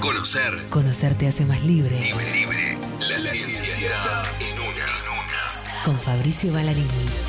Conocer. Conocer te hace más libre. Libre. La ciencia está en una. Con Fabricio Ballarini.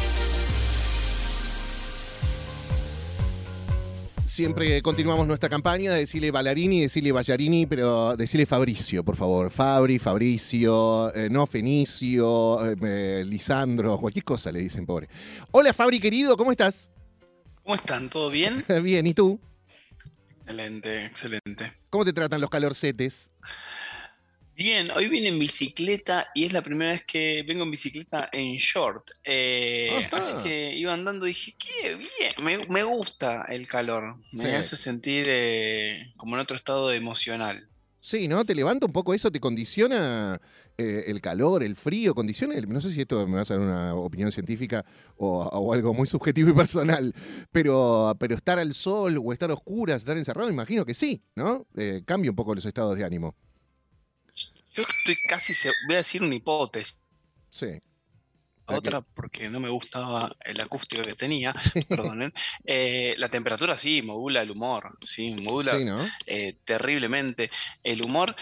Siempre continuamos nuestra campaña de decirle Ballarini, decirle Ballarini, pero decirle Fabricio, por favor. Fabricio, no Fenicio, Lisandro, cualquier cosa le dicen, pobre. Hola, Fabri, querido, ¿cómo estás? ¿Cómo están? ¿Todo bien? Bien, ¿y tú? Excelente. ¿Cómo te tratan los calorcetes? Bien, hoy vine en bicicleta y es la primera vez que vengo en bicicleta en short. Así que iba andando y dije, qué bien, me gusta el calor. Me Sí. hace sentir como en otro estado emocional. Sí, ¿no? ¿Te levanta un poco eso? ¿Te condiciona el calor, el frío? ¿Condiciona? No sé si esto me vas a dar una opinión científica o algo muy subjetivo y personal, pero estar al sol o estar a oscuras, estar encerrado, imagino que sí, ¿no? Cambia un poco los estados de ánimo. Yo estoy voy a decir una hipótesis. Sí. Otra, porque no me gustaba el acústico que tenía, perdonen. La temperatura sí, modula el humor, sí, modula Sí, ¿no? terriblemente el humor.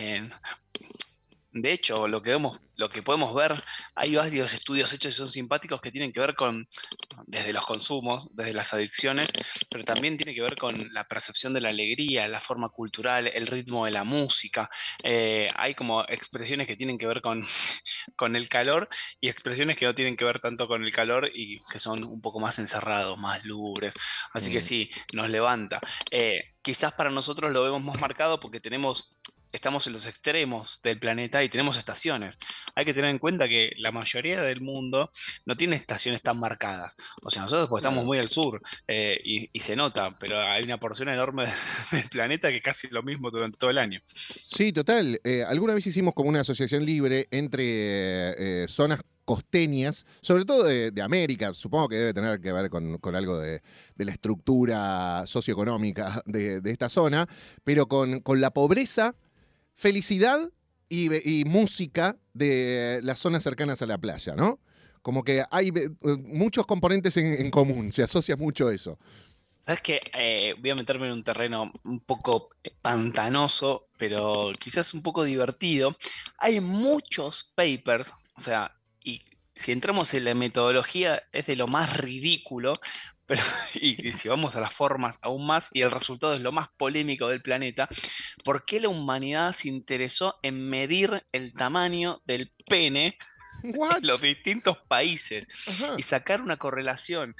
De hecho, lo que podemos ver, hay varios estudios hechos y son simpáticos que tienen que ver con, desde los consumos, desde las adicciones, pero también tiene que ver con la percepción de la alegría, la forma cultural, el ritmo de la música. Hay como expresiones que tienen que ver con el calor y expresiones que no tienen que ver tanto con el calor y que son un poco más encerrados, más lúgubres. Así que sí, nos levanta. Quizás para nosotros lo vemos más marcado porque estamos en los extremos del planeta y tenemos estaciones. Hay que tener en cuenta que la mayoría del mundo no tiene estaciones tan marcadas. O sea, nosotros porque estamos muy al sur y se nota, pero hay una porción enorme del planeta que casi lo mismo durante todo el año. Sí, total. Alguna vez hicimos como una asociación libre entre zonas costeñas, sobre todo de América, supongo que debe tener que ver con algo de la estructura socioeconómica de esta zona, pero con la pobreza, felicidad y música de las zonas cercanas a la playa, ¿no? Como que hay muchos componentes en común, se asocia mucho eso. ¿Sabes qué? Voy a meterme en un terreno un poco pantanoso, pero quizás un poco divertido. Hay muchos papers, o sea, y si entramos en la metodología es de lo más ridículo, pero y si vamos a las formas aún más, y el resultado es lo más polémico del planeta, ¿por qué la humanidad se interesó en medir el tamaño del pene What? en los distintos países Ajá. y sacar una correlación?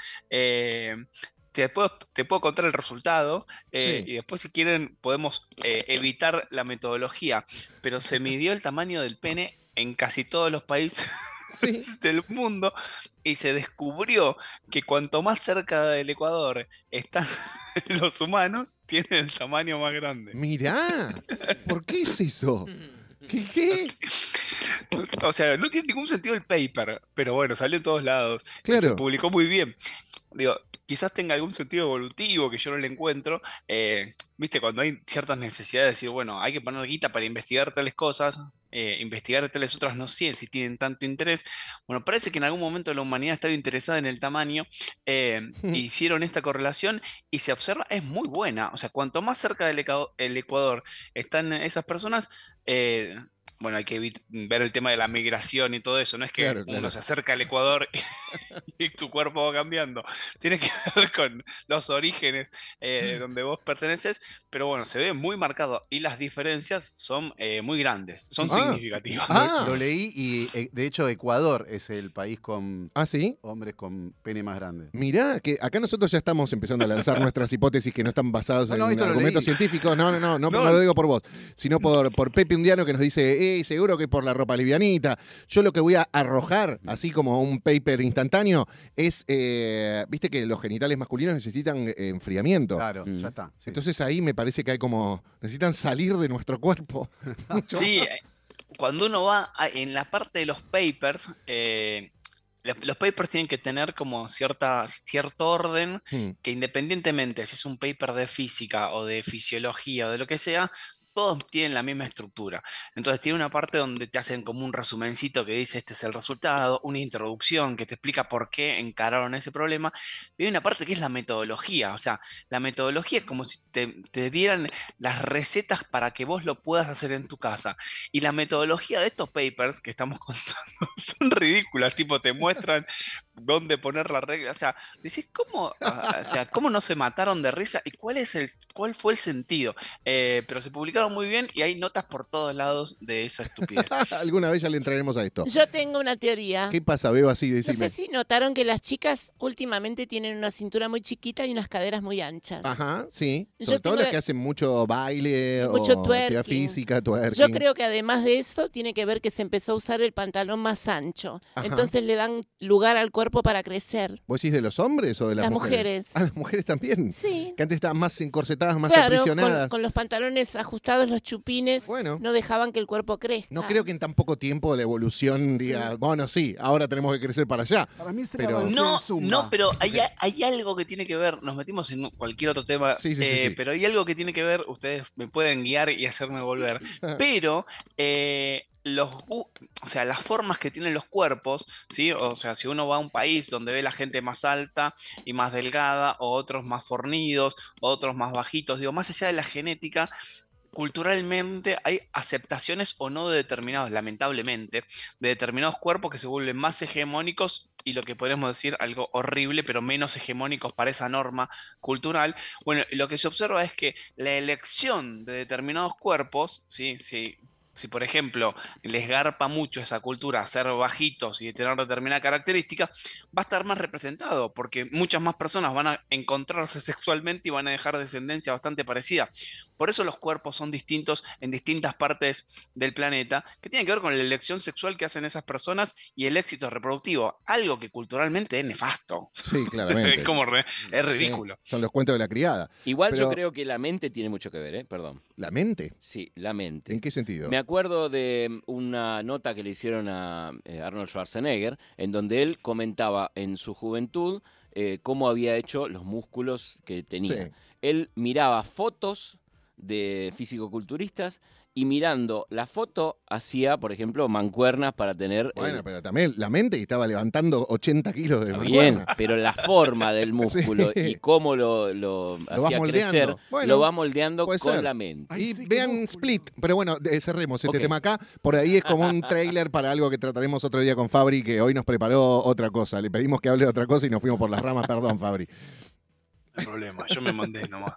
Te puedo contar el resultado Sí. y después si quieren podemos evitar la metodología, pero se midió el tamaño del pene en casi todos los países Sí. del mundo y se descubrió que cuanto más cerca del Ecuador están los humanos, tienen el tamaño más grande. Mirá, ¿por qué es eso? ¿Qué? O sea, no tiene ningún sentido el paper, pero bueno, salió en todos lados y se Claro. publicó muy bien. Digo, quizás tenga algún sentido evolutivo que yo no le encuentro. Viste, cuando hay ciertas necesidades de decir, bueno, hay que poner guita para investigar tales cosas, investigar tales otras no sé si tienen tanto interés. Bueno, parece que en algún momento la humanidad estaba interesada en el tamaño, hicieron esta correlación y se observa, es muy buena. O sea, cuanto más cerca del el Ecuador están esas personas, bueno, hay que ver el tema de la migración y todo eso. No es que Claro, uno claro. se acerca al Ecuador y tu cuerpo va cambiando. Tiene que ver con los orígenes donde vos perteneces, pero bueno, se ve muy marcado y las diferencias son muy grandes, son Sí. significativas. Lo leí y de hecho Ecuador es el país con ¿Ah, sí? hombres con pene más grande. Mirá, que acá nosotros ya estamos empezando a lanzar nuestras hipótesis que no están basadas No, en esto lo argumentos leí. científicos. No lo digo por vos, sino por Pepe Undiano que nos dice, seguro que por la ropa livianita. Yo lo que voy a arrojar, así como un paper instantáneo, es, viste que los genitales masculinos necesitan enfriamiento. Claro, ya está. Sí. Entonces ahí me parece que hay como, necesitan salir de nuestro cuerpo. Mucho Sí, más. cuando uno va en la parte de los papers, los papers tienen que tener como cierto orden Hmm. que independientemente si es un paper de física o de fisiología o de lo que sea, todos tienen la misma estructura. Entonces tiene una parte donde te hacen como un resumencito que dice este es el resultado, una introducción que te explica por qué encararon ese problema, y hay una parte que es la metodología. O sea, la metodología es como si te dieran las recetas para que vos lo puedas hacer en tu casa. Y la metodología de estos papers que estamos contando son ridículas, tipo te muestran dónde poner la regla. O sea, decís, ¿cómo, o sea, cómo no se mataron de risa y cuál fue el sentido? Pero se publicaron muy bien y hay notas por todos lados de esa estupidez. Alguna vez ya le entraremos a esto. Yo tengo una teoría. ¿Qué pasa, Beba? Así, No decime. sé si notaron que las chicas últimamente tienen una cintura muy chiquita y unas caderas muy anchas. Ajá, sí. Yo Sobre todo tengo las la- que hacen mucho baile Mucho o actividad twerking. física, twerking. Yo creo que además de eso tiene que ver que se empezó a usar el pantalón más ancho. Ajá. Entonces le dan lugar al cuerpo para crecer. ¿Vos decís de los hombres o de las Las mujeres? mujeres. Ah, las mujeres también. Sí. Que antes estaban más encorsetadas, más Claro, aprisionadas. con los pantalones ajustados, los chupines, Bueno. no dejaban que el cuerpo crezca. No creo que en tan poco tiempo la evolución diga, bueno, sí, ahora tenemos que crecer para allá. Para mí sería Pero- avanzar No, en Zumba. no, pero hay algo que tiene que ver, nos metimos en cualquier otro tema, Sí, sí, sí. pero hay algo que tiene que ver, ustedes me pueden guiar y hacerme volver, pero o sea, las formas que tienen los cuerpos, ¿sí? O sea, si uno va a un país donde ve la gente más alta y más delgada, o otros más fornidos, o otros más bajitos, digo, más allá de la genética, culturalmente hay aceptaciones o no de determinados, lamentablemente, de determinados cuerpos que se vuelven más hegemónicos y lo que podemos decir algo horrible, pero menos hegemónicos para esa norma cultural. Bueno, lo que se observa es que la elección de determinados cuerpos, ¿sí? Si por ejemplo les garpa mucho esa cultura ser bajitos y tener determinada característica, va a estar más representado porque muchas más personas van a encontrarse sexualmente y van a dejar descendencia bastante parecida. Por eso los cuerpos son distintos en distintas partes del planeta, que tienen que ver con la elección sexual que hacen esas personas y el éxito reproductivo, algo que culturalmente es nefasto. Sí, claramente. Es como es Sí, ridículo. son los cuentos de la criada. Igual Pero- yo creo que la mente tiene mucho que ver, perdón. ¿La mente? Sí, la mente. ¿En qué sentido? Me acuerdo de una nota que le hicieron a Arnold Schwarzenegger, en donde él comentaba en su juventud cómo había hecho los músculos que tenía. Sí. Él miraba fotos de fisicoculturistas y mirando la foto hacía, por ejemplo, mancuernas para tener... Bueno, pero también la mente estaba levantando 80 kilos de Está bien, mancuerna. pero la forma del músculo Sí. y cómo lo vas hacía moldeando. crecer, Bueno, lo va moldeando puede con ser. la mente. Ay, Y sí, qué vean músculo. Split, pero bueno, cerremos este Ok. tema acá. Por ahí es como un trailer para algo que trataremos otro día con Fabri, que hoy nos preparó otra cosa. Le pedimos que hable de otra cosa y nos fuimos por las ramas. Perdón, Fabri. No hay problema, yo me mandé nomás.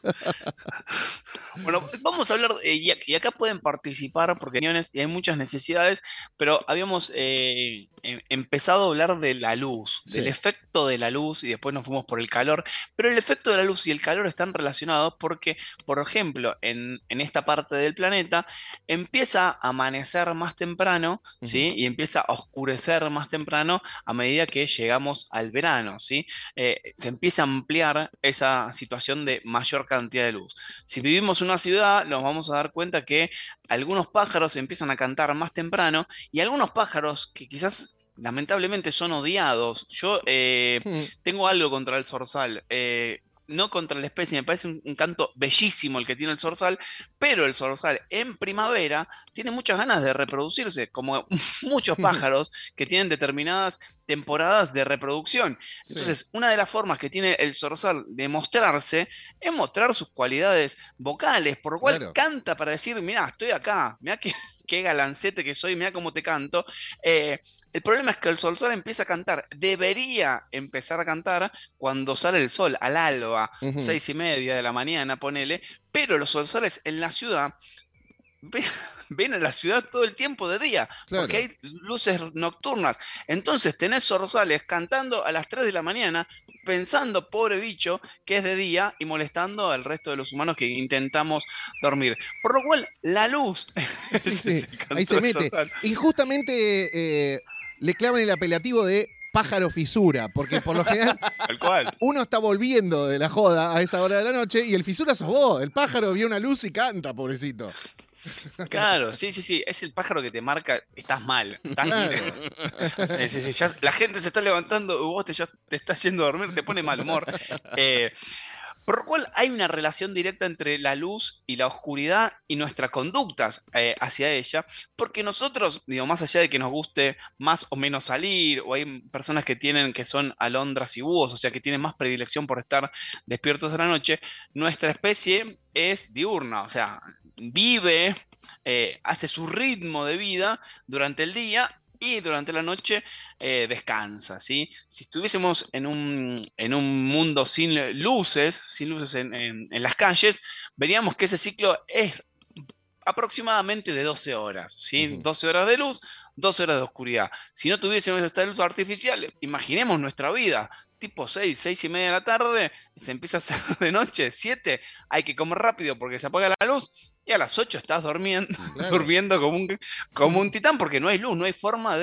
Bueno, vamos a hablar, y acá pueden participar porque y hay muchas necesidades, pero habíamos empezado a hablar de la luz, del Sí. efecto de la luz, y después nos fuimos por el calor, pero el efecto de la luz y el calor están relacionados porque, por ejemplo, en esta parte del planeta empieza a amanecer más temprano, ¿sí? Y empieza a oscurecer más temprano a medida que llegamos al verano, ¿sí? Se empieza a ampliar esa situación de mayor cantidad de luz. Si vivimos en una ciudad, nos vamos a dar cuenta que algunos pájaros empiezan a cantar más temprano y algunos pájaros que quizás lamentablemente son odiados. Yo tengo algo contra el zorzal. No contra la especie, me parece un canto bellísimo el que tiene el zorzal, pero el zorzal en primavera tiene muchas ganas de reproducirse, como muchos pájaros que tienen determinadas temporadas de reproducción. Entonces, una de las formas que tiene el zorzal de mostrarse es mostrar sus cualidades vocales, por lo cual Claro. canta para decir, mirá, estoy acá, mirá qué galancete que soy, mirá cómo te canto. El problema es que el zorzal empieza a cantar, debería empezar a cantar cuando sale el sol, al alba, Ujú. 6:30 de la mañana, ponele, pero los zorzales en la ciudad ven a la ciudad todo el tiempo de día, Claro. porque hay luces nocturnas. Entonces tenés zorzales cantando a las 3 de la mañana, pensando, pobre bicho, que es de día y molestando al resto de los humanos que intentamos dormir. Por lo cual, la luz... Sí, sí, Ese ahí canto se de mete. zorzal. Y justamente le clavan el apelativo de pájaro fisura, porque por lo general Tal cual. uno está volviendo de la joda a esa hora de la noche y el fisura sos vos. El pájaro vio una luz y canta, pobrecito. Claro, sí, es el pájaro que te marca, estás mal. Claro. Sí, la gente se está levantando y vos ya te estás yendo a dormir, te pone mal humor. Por lo cual hay una relación directa entre la luz y la oscuridad y nuestras conductas hacia ella, porque nosotros, digo, más allá de que nos guste más o menos salir, o hay personas que son alondras y búhos, o sea, que tienen más predilección por estar despiertos a la noche, nuestra especie es diurna, o sea, vive, hace su ritmo de vida durante el día y durante la noche descansa, ¿sí? Si estuviésemos en un mundo sin luces en las calles, veríamos que ese ciclo es aproximadamente de 12 horas, ¿sí? 12 horas de luz, 12 horas de oscuridad. Si no tuviésemos esta luz artificial, imaginemos nuestra vida, tipo 6, 6 y media de la tarde, se empieza a hacer de noche, 7, hay que comer rápido porque se apaga la luz, y a las 8 estás durmiendo, Claro. durmiendo como un titán porque no hay luz, no hay forma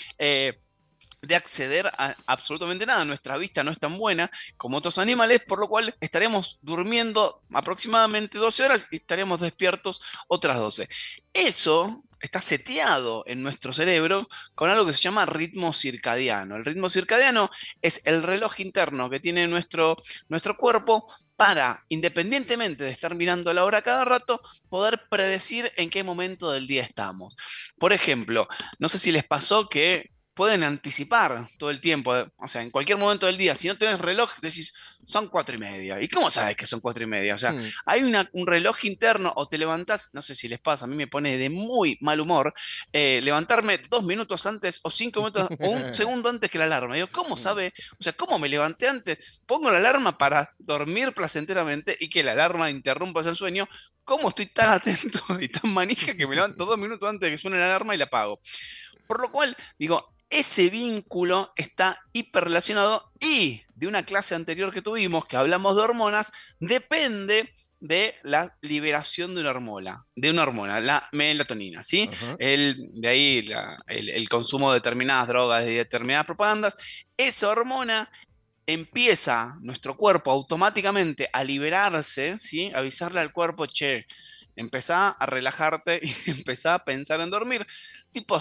de acceder a absolutamente nada. Nuestra vista no es tan buena como otros animales, por lo cual estaremos durmiendo aproximadamente 12 horas y estaremos despiertos otras 12. Eso está seteado en nuestro cerebro con algo que se llama ritmo circadiano. El ritmo circadiano es el reloj interno que tiene nuestro cuerpo para, independientemente de estar mirando la hora cada rato, poder predecir en qué momento del día estamos. Por ejemplo, no sé si les pasó que pueden anticipar todo el tiempo, o sea, en cualquier momento del día, si no tenés reloj, decís, son 4:30. ¿Y cómo sabes que son 4:30? O sea, hay un reloj interno o te levantás, no sé si les pasa, a mí me pone de muy mal humor levantarme 2 minutos antes o 5 minutos o un segundo antes que la alarma. Digo, ¿cómo sabe? O sea, ¿cómo me levanté antes? Pongo la alarma para dormir placenteramente y que la alarma interrumpa ese sueño. ¿Cómo estoy tan atento y tan manija que me levanto 2 minutos antes de que suene la alarma y la apago? Por lo cual, digo, ese vínculo está hiperrelacionado y de una clase anterior que tuvimos, que hablamos de hormonas, depende de la liberación de una hormona, la melatonina, ¿sí? Ajá. De ahí el consumo de determinadas drogas, de determinadas propagandas. Esa hormona empieza nuestro cuerpo automáticamente a liberarse, ¿sí? Avisarle al cuerpo, che, empezá a relajarte y empezá a pensar en dormir. Tipo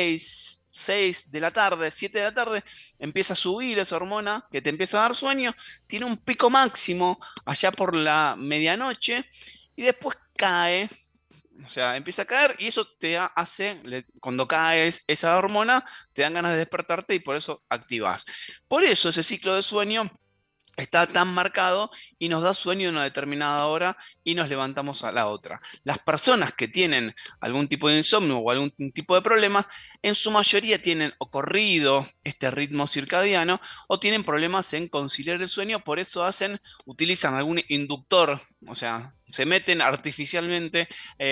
6 de la tarde, 7 de la tarde, empieza a subir esa hormona que te empieza a dar sueño, tiene un pico máximo allá por la medianoche y después cae. O sea, empieza a caer y eso te hace, cuando caes esa hormona, te dan ganas de despertarte y por eso activas. Por eso ese ciclo de sueño está tan marcado y nos da sueño en una determinada hora y nos levantamos a la otra. Las personas que tienen algún tipo de insomnio o algún tipo de problema, en su mayoría tienen o corrido este ritmo circadiano o tienen problemas en conciliar el sueño, por eso utilizan algún inductor, o sea, se meten artificialmente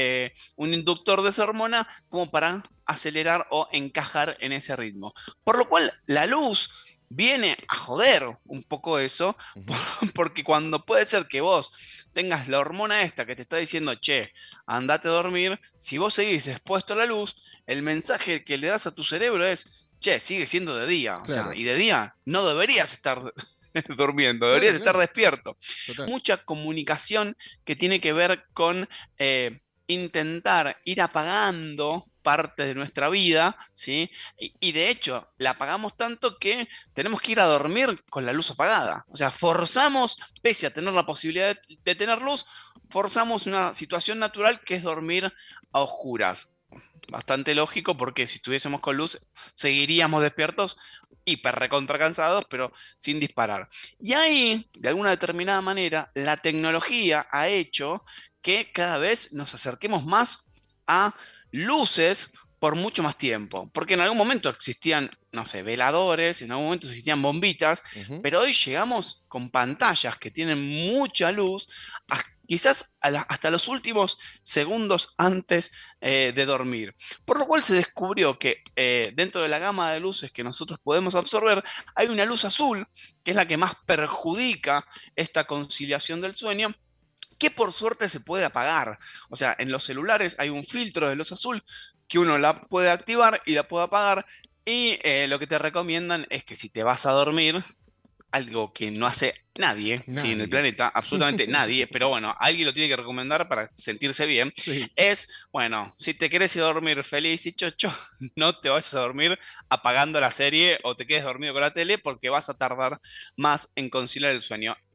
un inductor de esa hormona como para acelerar o encajar en ese ritmo. Por lo cual la luz viene a joder un poco eso, porque cuando puede ser que vos tengas la hormona esta que te está diciendo, che, andate a dormir, si vos seguís expuesto a la luz, el mensaje que le das a tu cerebro es, che, sigue siendo de día, o Claro. sea, y de día no deberías estar durmiendo, Claro, deberías estar claro. despierto. Total. Mucha comunicación que tiene que ver con intentar ir apagando parte de nuestra vida, ¿sí? Y de hecho, la apagamos tanto que tenemos que ir a dormir con la luz apagada. O sea, forzamos, pese a tener la posibilidad de tener luz, forzamos una situación natural que es dormir a oscuras. Bastante lógico porque si estuviésemos con luz, seguiríamos despiertos, hiper recontra cansados, pero sin disparar. Y ahí, de alguna determinada manera, la tecnología ha hecho que cada vez nos acerquemos más a luces por mucho más tiempo. Porque en algún momento existían, no sé, veladores, en algún momento existían bombitas, Ujú. pero hoy llegamos con pantallas que tienen mucha luz, quizás hasta los últimos segundos antes de dormir. Por lo cual se descubrió que dentro de la gama de luces que nosotros podemos absorber, hay una luz azul, que es la que más perjudica esta conciliación del sueño, que por suerte se puede apagar. O sea, en los celulares hay un filtro de luz azul que uno la puede activar y la puede apagar. Y lo que te recomiendan es que si te vas a dormir, algo que no hace nadie, ¿sí? En el Nadie. planeta, absolutamente nadie, pero bueno, alguien lo tiene que recomendar para sentirse bien, Sí. es, bueno, si te querés ir a dormir feliz y chocho, no te vayas a dormir apagando la serie o te quedes dormido con la tele porque vas a tardar más en conciliar el sueño.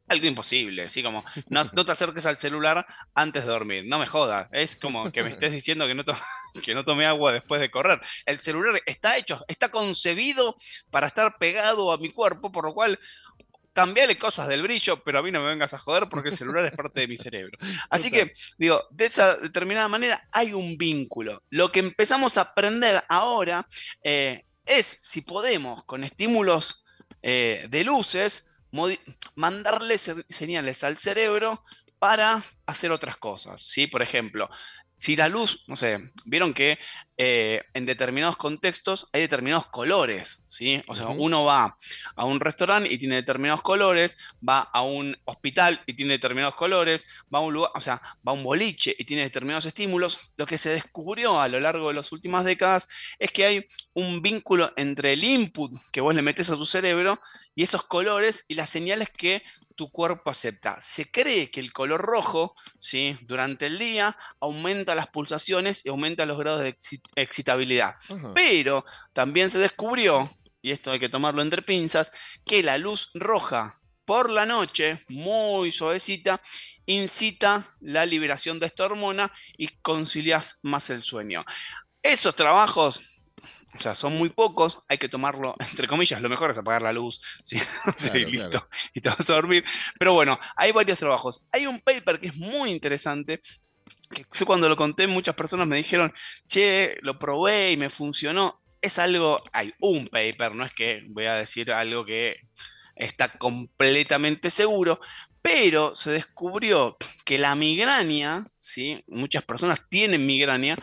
algo imposible, así como, no te acerques al celular antes de dormir, no me jodas, es como que me estés diciendo que que no tome agua después de correr. El celular está concebido para estar pegado a mi cuerpo, por lo cual cambiale cosas del brillo, pero a mí no me vengas a joder porque el celular es parte de mi cerebro. Así que, digo, de esa determinada manera hay un vínculo. Lo que empezamos a aprender ahora es si podemos, con estímulos de luces, mandarle señales al cerebro para hacer otras cosas, ¿sí? Por ejemplo, si la luz, no sé, vieron que en determinados contextos hay determinados colores, ¿sí? O sea, uno va a un restaurante y tiene determinados colores, va a un hospital y tiene determinados colores, va a un lugar, o sea, va a un boliche y tiene determinados estímulos. Lo que se descubrió a lo largo de las últimas décadas es que hay un vínculo entre el input que vos le metes a tu cerebro y esos colores y las señales que tu cuerpo acepta. Se cree que el color rojo, ¿sí?, durante el día aumenta las pulsaciones y aumenta los grados de excitabilidad. Ajá. Pero también se descubrió, y esto hay que tomarlo entre pinzas, que la luz roja por la noche, muy suavecita, incita la liberación de esta hormona y concilias más el sueño. Esos trabajos, o sea, son muy pocos, hay que tomarlo entre comillas, lo mejor es apagar la luz, ¿sí? Claro, y listo, claro. y te vas a dormir. Pero bueno, hay varios trabajos. Hay un paper que es muy interesante, que yo cuando lo conté muchas personas me dijeron, che, lo probé y me funcionó. Es algo, hay un paper, no es que voy a decir algo que está completamente seguro, pero se descubrió que la migraña, ¿sí?, muchas personas tienen migraña,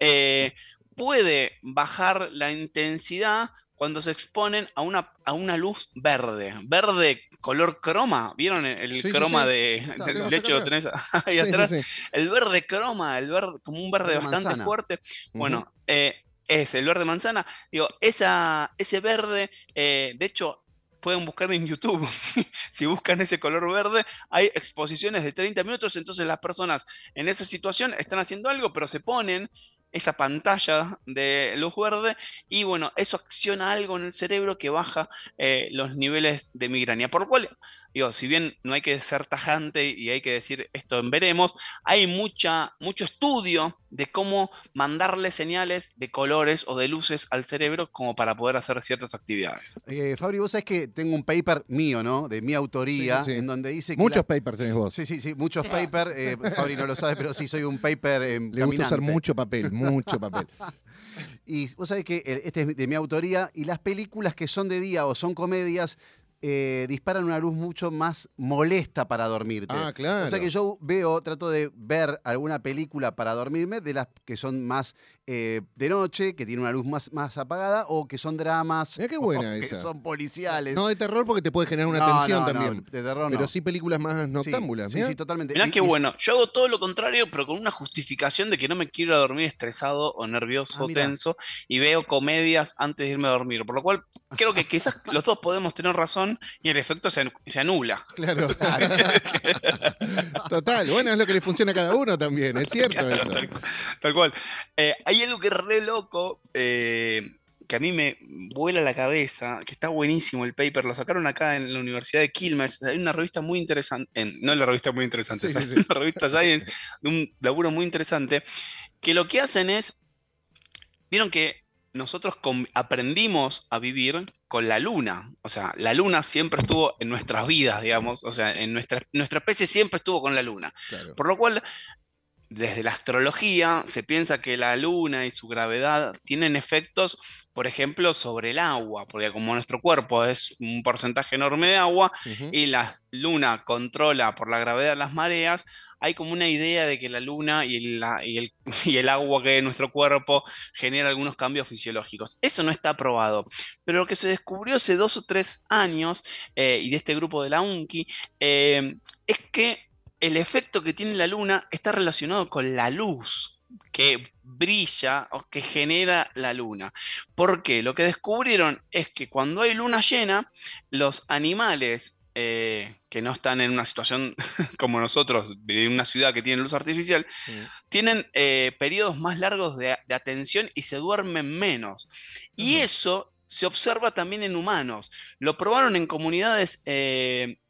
puede bajar la intensidad cuando se exponen a una luz verde. Verde color croma. ¿Vieron el Sí, sí, croma sí. de Tenemos de acá hecho lo atrás. tenés ahí Sí, atrás? sí, sí. El verde croma, el verde, como un verde Verde bastante manzana. fuerte. Bueno, es el verde manzana. Digo, ese verde, de hecho, pueden buscar en YouTube. Si buscan ese color verde, hay exposiciones de 30 minutos, entonces las personas en esa situación están haciendo algo, pero se ponen esa pantalla de luz verde y bueno, eso acciona algo en el cerebro que baja los niveles de migraña. Por lo cual, digo, si bien no hay que ser tajante y hay que decir esto en veremos, hay mucho estudio de cómo mandarle señales de colores o de luces al cerebro como para poder hacer ciertas actividades. Fabri, vos sabés que tengo un paper mío, ¿no? De mi autoría, Sí, sí, sí. en donde dice que Muchos papers tenés vos. Sí, sí, sí, muchos papers. Fabri no lo sabe, pero sí soy un paper Le gusta usar caminante. mucho papel, mucho papel. Y vos sabés que este es de mi autoría y las películas que son de día o son comedias disparan una luz mucho más molesta para dormirte. Ah, claro. O sea que yo trato de ver alguna película para dormirme de las que son más de noche, que tienen una luz más apagada o que son dramas. Mirá qué buena o que esa. son policiales. No de terror porque te puede generar una No, tensión no, también. no, de terror Pero no. sí películas más noctámbulas. Sí, mirá. sí, totalmente. Mirá Y- qué y- bueno. Yo hago todo lo contrario, pero con una justificación de que no me quiero ir a dormir estresado o nervioso o mirá. tenso y veo comedias antes de irme a dormir. Por lo cual, creo que quizás los dos podemos tener razón y el efecto se anula. Claro. Total. Bueno, es lo que le funciona a cada uno también. Es cierto Claro, eso. tal cual. Hay algo que es re loco, que a mí me vuela la cabeza, que está buenísimo el paper, lo sacaron acá en la Universidad de Quilmes, hay una revista muy interesante, no en la revista muy interesante, Sí, sí, hay sí. una revista Science de un laburo muy interesante, que lo que hacen es, vieron que nosotros aprendimos a vivir con la luna, o sea, la luna siempre estuvo en nuestras vidas, digamos, o sea, en nuestra especie siempre estuvo con la luna, Claro. por lo cual desde la astrología se piensa que la luna y su gravedad tienen efectos, por ejemplo, sobre el agua, porque como nuestro cuerpo es un porcentaje enorme de agua Ujú. y la luna controla por la gravedad las mareas, hay como una idea de que la luna y el agua que hay en nuestro cuerpo genera algunos cambios fisiológicos. Eso no está probado, pero lo que se descubrió hace 2 o 3 años, y de este grupo de la UNCI, es que el efecto que tiene la luna está relacionado con la luz que brilla o que genera la luna. ¿Por qué? Lo que descubrieron es que cuando hay luna llena, los animales que no están en una situación como nosotros, de una ciudad que tiene luz artificial, tienen periodos más largos de atención y se duermen menos. Y Ajá. eso se observa también en humanos. Lo probaron en comunidades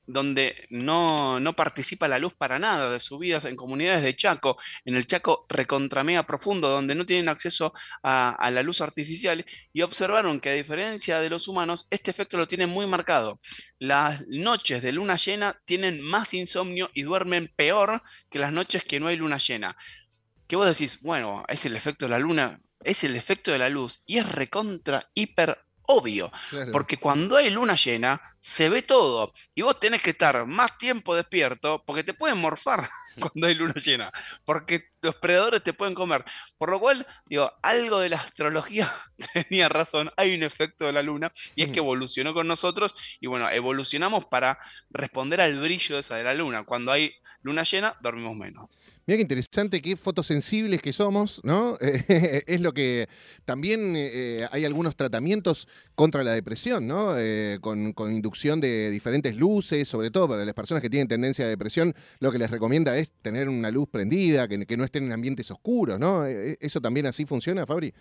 donde no participa la luz para nada, de subidas en comunidades de Chaco, en el Chaco recontra mega profundo, donde no tienen acceso a la luz artificial, y observaron que a diferencia de los humanos, este efecto lo tienen muy marcado. Las noches de luna llena tienen más insomnio y duermen peor que las noches que no hay luna llena. Que vos decís, bueno, es el efecto de la luna, es el efecto de la luz, y es recontra hiper obvio, Claro. porque cuando hay luna llena se ve todo y vos tenés que estar más tiempo despierto porque te pueden morfar cuando hay luna llena, porque los predadores te pueden comer. Por lo cual, digo, algo de la astrología tenía razón, hay un efecto de la luna y es que evolucionó con nosotros y bueno, evolucionamos para responder al brillo esa de la luna. Cuando hay luna llena, dormimos menos. Mira qué interesante, qué fotosensibles que somos, ¿no? Es lo que también hay algunos tratamientos contra la depresión, ¿no? Con inducción de diferentes luces, sobre todo para las personas que tienen tendencia a depresión, lo que les recomienda es tener una luz prendida, que no estén en ambientes oscuros, ¿no? ¿Eso también así funciona, Fabri?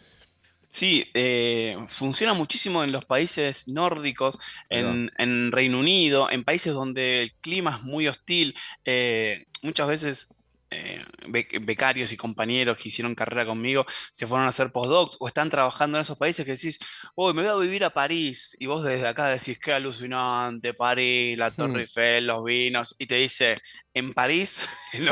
Sí, funciona muchísimo en los países nórdicos, Ahí va. en Reino Unido, en países donde el clima es muy hostil. Muchas veces becarios y compañeros que hicieron carrera conmigo se fueron a hacer postdocs o están trabajando en esos países que decís, uy, me voy a vivir a París. Y vos desde acá decís, qué alucinante, París, la Torre Hmm. Eiffel, los vinos. Y te dice, en París el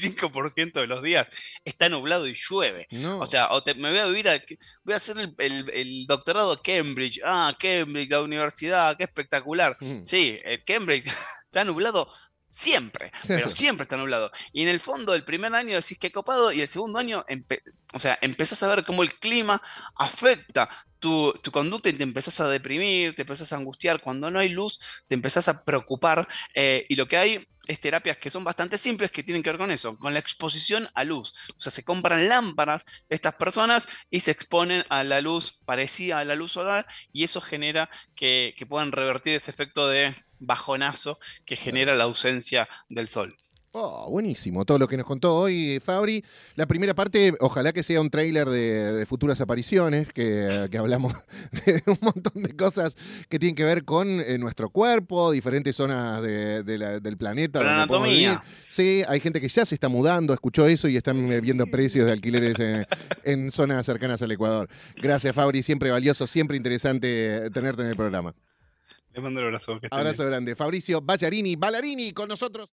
95% de los días está nublado y llueve. O No. sea, me voy a vivir voy a hacer el doctorado a Cambridge. Ah, Cambridge, la universidad, qué espectacular. Hmm. Sí, Cambridge está nublado siempre, pero Claro. siempre está nublado. Y en el fondo, el primer año decís que copado, y el segundo año, o sea, empezás a ver cómo el clima afecta tu conducta y te empezás a deprimir, te empezás a angustiar. Cuando no hay luz, te empezás a preocupar. Y lo que hay es terapias que son bastante simples que tienen que ver con eso, con la exposición a luz. O sea, se compran lámparas de estas personas y se exponen a la luz parecida a la luz solar y eso genera que puedan revertir ese efecto de bajonazo que genera la ausencia del sol. Oh, buenísimo todo lo que nos contó hoy Fabri. La primera parte, ojalá que sea un tráiler de futuras apariciones, que hablamos de un montón de cosas que tienen que ver con nuestro cuerpo, diferentes zonas del planeta Con la donde podemos vivir. anatomía. Sí, hay gente que ya se está mudando, escuchó eso y están viendo precios de alquileres en zonas cercanas al Ecuador. Gracias, Fabri, siempre valioso, siempre interesante tenerte en el programa. Les mando un abrazo, que estén bien. Abrazo grande. Fabricio Ballarini, Ballarini con nosotros.